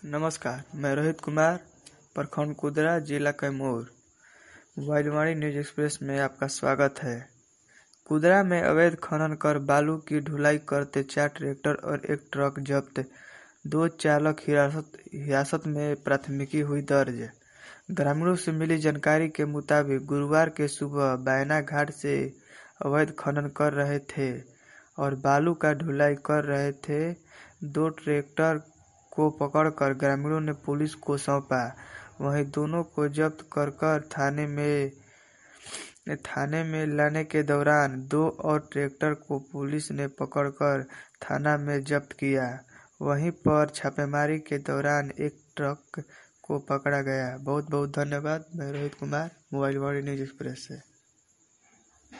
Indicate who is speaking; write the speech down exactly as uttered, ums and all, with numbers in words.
Speaker 1: नमस्कार, मैं रोहित कुमार, प्रखंड कुदरा, जिला कैमूर। मोबाइलवाणी न्यूज एक्सप्रेस में आपका स्वागत है। कुदरा में अवैध खनन कर बालू की ढुलाई करते चार ट्रैक्टर और एक ट्रक जब्त। दो चालक हिरासत हिरासत में प्राथमिकी हुई दर्ज। ग्रामीणों से मिली जानकारी के मुताबिक गुरुवार के सुबह बैना घाट से अवैध खनन कर रहे थे और बालू का ढुलाई कर रहे थे। दो ट्रैक्टर को पकड़कर ग्रामीणों ने पुलिस को सौंपा। वहीं दोनों को जब्त कर कर थाने में थाने में लाने के दौरान दो और ट्रैक्टर को पुलिस ने पकड़कर थाना में जब्त किया। वहीं पर छापेमारी के दौरान एक ट्रक को पकड़ा गया। बहुत बहुत धन्यवाद। मैं रोहित कुमार, मोबाइलवाणी न्यूज एक्सप्रेस से।